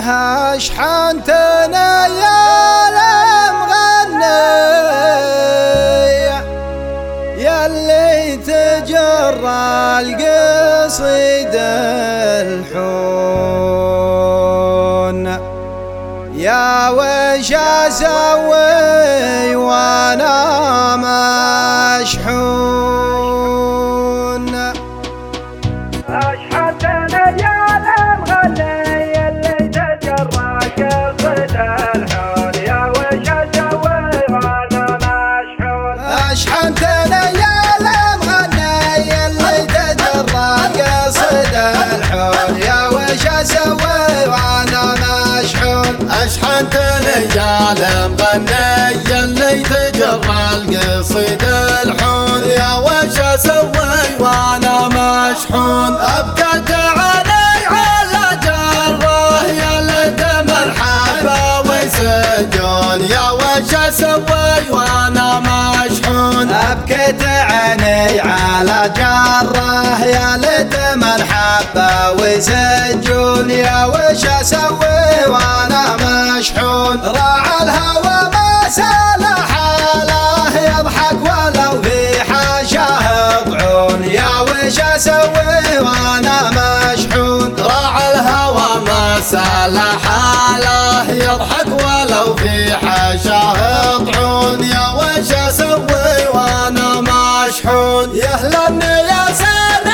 اشحنتنا يا المغني ياللي تجرى القصيد الحون، يا وش اسوي وانا مشحون. اشحنتنا يا المغني ياللي تجرى القصيد الحون، يا وش اسوي وانا مشحون. اشحنتنا يا المغني ياللي تجرى القصيد الحون، يا وش اسوي وانا مشحون. اشحنتني يا المغني ياللي تجرى القصيد الحون، يا وش اسوي وانا مشحون. ابكت عيني على جره يا لدم الحبه ويسجون، يا وش اسوي وانا مشحون. ابكت عيني على جره يا لدم الحبه ويسجون، يا وش اسوي وانا مشحون. راعى الهوى ما سال حاله يضحك ولو في حاشاه طعون، يا وش اسوي وانا مشحون. راعى الهوى ما سال حاله يضحك ولو في حاشاه طعون، يا وش اسوي وانا مشحون. يا اهل النياسان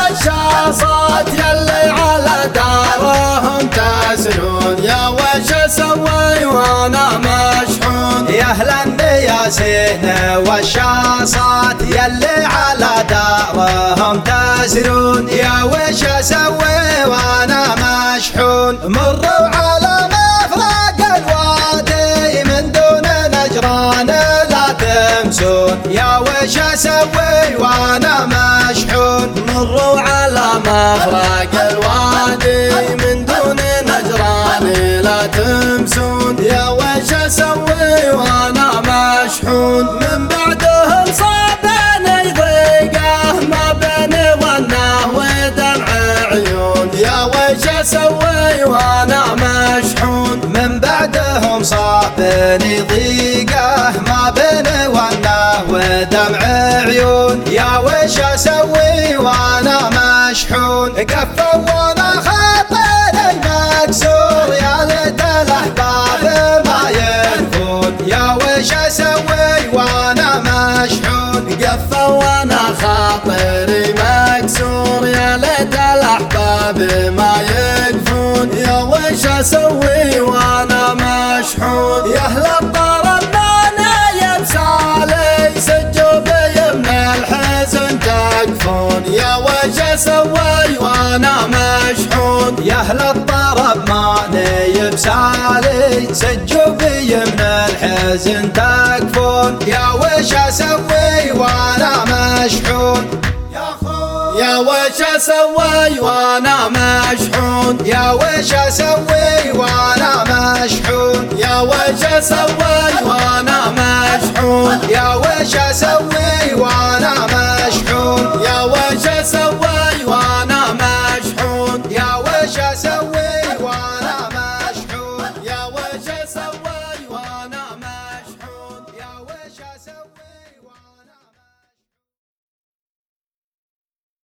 والشاصات يلي على دارهم تسرون، يا وش اسوي وانا مشحون. يا اهل النياسين والشاصات يلي على دارهم تسرون، يا وش اسوي وانا مشحون. مروا على مفرق الوادي من دون نجران لا تمسون، يا وش اسوي وانا مشحون. مروا على مفرق الوادي من دون نجران لا تمسون، يا وش اسوي وانا مشحون. من بعدهم صابني ضيقه ما بين ظنه ودمع عيون، يا وش اسوي وانا مشحون. من بعدهم صابني ضيقه ما بين ونه ودمع عيون، يا وش اسوي وانا مشحون. قفوا وانا خاطري مكسور يا ليت الاحباب ما يلفون، يا وش اسوي وانا مشحون. قفوا وانا خاطري مكسور يا ليت الاحباب ما يقفون، يا وش اسوي وانا مشحون. يا اهل الطرب مانا يبسالي سجوا بي من الحزن تقفون، يا وش اسوي وانا مشحون. يا اهل الطرب ماني بسالي سجوا بي من الحزن تكفون، يا وش اسوي وانا مشحون. يا وش اسوي وانا مشحون. يا وش اسوي وانا مشحون. يا وش اسوي وانا مشحون. يا وش اسوي وانا مشحون.